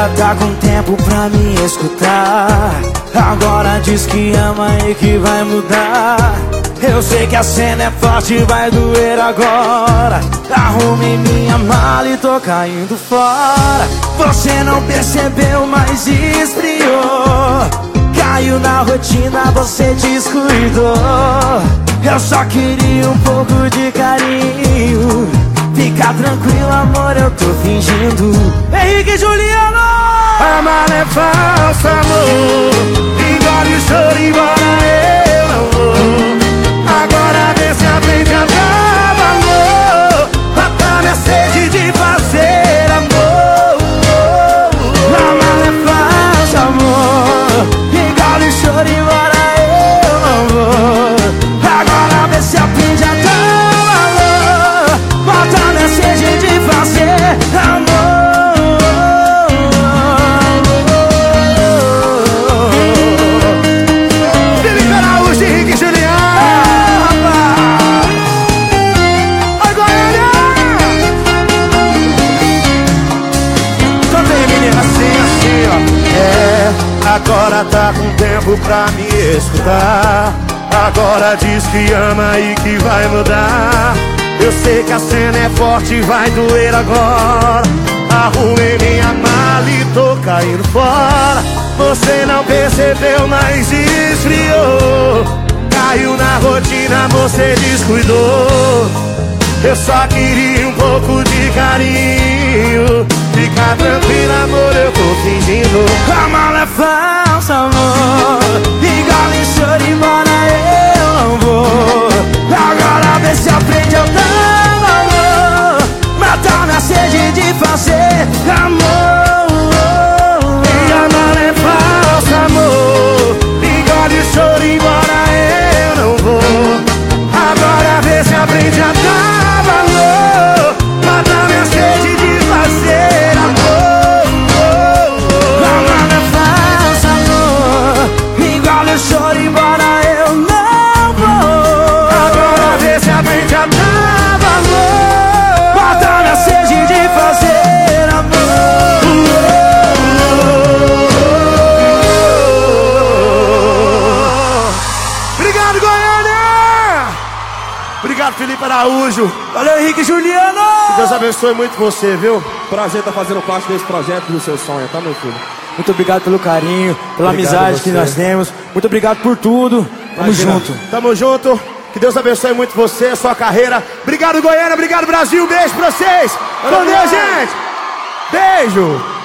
Agora tá com tempo pra me escutar. Agora diz que ama e que vai mudar. Eu sei que a cena é forte, vai doer agora. Arrume minha mala e tô caindo fora. Você não percebeu, mas esfriou. Caiu na rotina, você descuidou. Eu só queria um pouco de carinho. Fica tranquilo, amor, eu tô fingindo. Henrique e Juliano! A mala é falsa, amor. Engole o choro, embora eu não vou. Agora vê se aprende a dar valor. Mata minha sede de fazer amor. A mala é falsa, amor. Engole o choro, embora eu não vou. Agora vê se aprende a dar valor. Mata minha sede de fazer amor. Agora tá com tempo pra me escutar. Agora diz que ama e que vai mudar. Eu sei que a cena é forte e vai doer agora. Arrumei minha mala e tô caindo fora. Você não percebeu, mas esfriou. Caiu na rotina, você descuidou. Eu só queria um pouco de carinho. Fica tranquilo, amor, eu tô fingindo. A mala é falsa, amor. Engole o choro, embora eu não vou. Agora vê se aprende a dar valor. Matar minha sede de fazer amor. E a mala é falsa, amor. Engole o choro, embora eu não vou. Agora vê se aprende a dar valor. Matar minha sede de fazer amor. A mala é falsa, amor. Engole o choro, embora eu não vou. Agora vê se aprende a dar valor. Matar minha sede de fazer amor. Obrigado, Goiânia! Obrigado, Felipe Araújo. Valeu, Henrique e Juliano! Que Deus abençoe muito você, viu? Prazer tá fazendo parte desse projeto do seu sonho, tá, meu filho? Muito obrigado pelo carinho, pela Obrigado amizade a você. que nós temos. Muito obrigado por tudo. Tamo Imagina. junto. Tamo junto. Que Deus abençoe muito você, a sua carreira. Obrigado, Goiânia. Obrigado, Brasil. Beijo pra vocês. Com Deus, gente. Beijo.